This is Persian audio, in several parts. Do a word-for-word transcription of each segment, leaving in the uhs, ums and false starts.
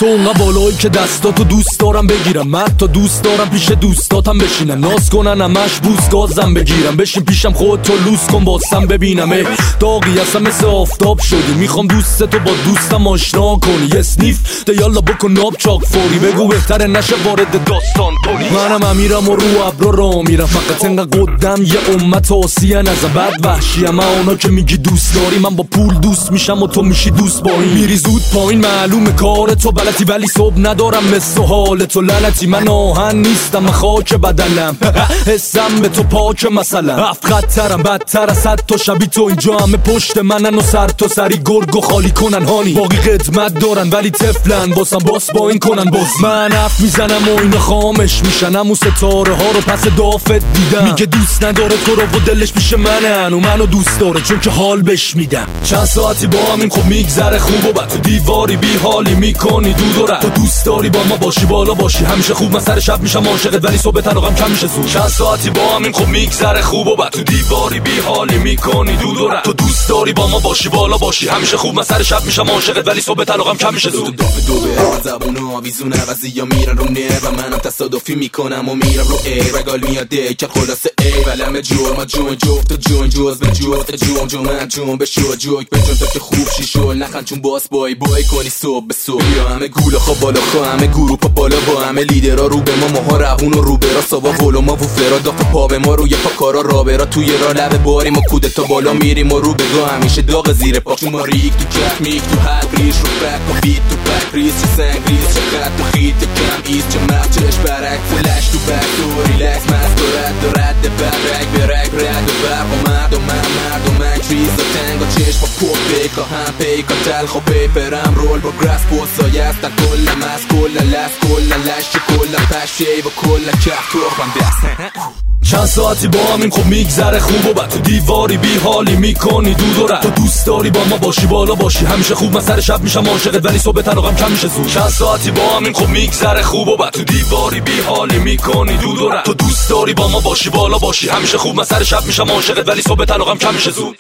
تو اونقدر بالایی که دستاتو دوست دارم بگیرم، من تا دوست دارم پیش دوستاتم بشینم، ناز کنن همش بوس گازم بگیرم، بشین پیشم خودتو لوس کن باسم ببینم. ای داغی هستم مثل آفتاب شدی، میخوام دوستتو با دوستم آشنا کنی، یه سنیف ده یالا بکن ناب چاک فوری، بگو بهتره نشه وارد داستان کنی. منم امیرم و رو ابرو را میرم، فقط انقدر قدم یه امت آسیان ازم بد وحشیم. من اونا که میگی دوست داری، من با پول دوست میشم و تو میشی دوست با این. میری زود پایین معلومه کار تو بلدی، ولی صبح ندارم مثل حال تو لعنتی. من آهن نیستم من خاک بدنم حسم به تو پاک مثلا، هفت خطرم بدتر از حد تا شبی تو اینجا همه پشت منن و سر تا سری گرگ و خالی کنن هانی. باقی قدمت دارن ولی تفلن باسم باس با این کنن باز. من حرف میزنم و اینا خامش میشن، همون ستاره ها رو پس دافت دیدم. میگه دوست نداره تو رو و دلش پیش منن و منو دوست داره چون که حال بش میدم. چند ساعتی با همین خب میگذره خوب و بد، تو دیواری بی حالی میکنی دود و رد. تو دوست داری با ما باشی بالا باشی همیشه خوب، من سر شب میشم عاشقت ولی صبح طلاقم کم میشه زود. چند ساعتی با همین خب میگذره خوب و بد، تو دیواری بی حالی میکنی دود و رد. تو دوست داری با ما باشی بالا باشی همیشه خوب، من سر شب میشم عاشقت ولی صبح طلاقم کم میشه زود. دو دو به زبون آویزون عوضی ها میرن رو نه و منم تصادفی میکنم و میرم رو ای رگال میاد که خلاصه ای ولم جور ما جون جفت و جون جوز به جفت جون جون من جون به شو جوک به جون تا که خوب شی شل نخن چون باس بای بای کنی صبح به صبح. یا همه گوله خواه بالا خواه همه گروپا بالا با همه لیدرها رو به ما ماها روون و رو برا سابا ولو ما و فرا داف پا به ما روی پا کارا را برا توی را لب باریم و کوده تا بالا میریم و رو بگاه همیشه داغ زیر پا چون ما ریک تو کف میک تو حق ریش رو بک با بیت تو بک ریز چه سنگ ریز چه خط تو خیت کم ایز چه مخچش برک فلش تو بک تو ریلکس مست و رد و رد برک برک رد و برق و مرد و من مرد و من کریز و تنگ و چشم و پوک بیکا هم پیکا تلخ و پیپرم رول با گراس پوسایی هستن کلم از کلم لس کلم لش کلم پشه و کلم کف توخم دست. چند ساعتی با همین خب میگذره خوب و بد، تو دیواری بی حالی میکنی دود و رد. تو دوست داری با ما باشی بالا باشی همیشه خوب، من سر شب میشم عاشقت ولی صبح طلاقم کم میشه زود. چند ساعتی با همین خب میگذره خوب و بد، تو دیواری بی حالی میکنی دود و رد. تو دوست داری با ما باشی بالا باشی همیشه خوب، من سر شب میشم عاشقت ولی صبح طلاقم کم میشه زود.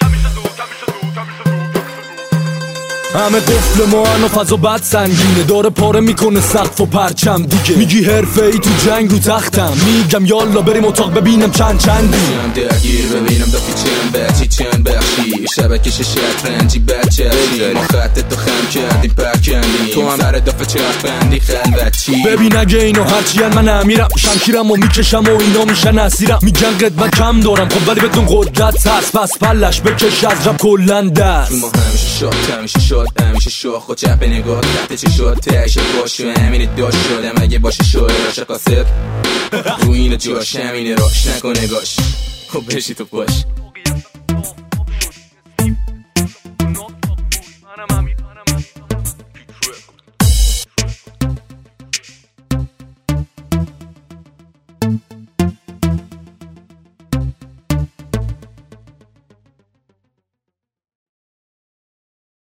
همه قفل ما هن و فضا بد سنگینه، داره پاره میکنه سقف و پرچم دیگه. میگی حرفه ای تو جنگ رو تختم، میگم یالا بریم اتاق ببینم چند چندی. شم درگیر ببینم دافی چند بچی چند بخشی شبکش شطرنجی بچه ما خط تو خم کردیم پرکندیم تو هم سر دافه چرخ بندی خلوتی. ببین اگه اینو هرچی هن من امیرم شمشیرم و میکشم و اینا میشن اسیرم. میگن قدمت کم دارم خب ولی بدون قدرت هست، پس پلش بکش از رب کلن دست. ما همیشه شاد همیشه شاد همیشه شاخ و چپ نگاه تحت چه شد تشه باش و همین داشت شدم اگه باشه شوه راش قاسب رو اینو جاش همینه راش نکن نگاش خب بشی تو باش.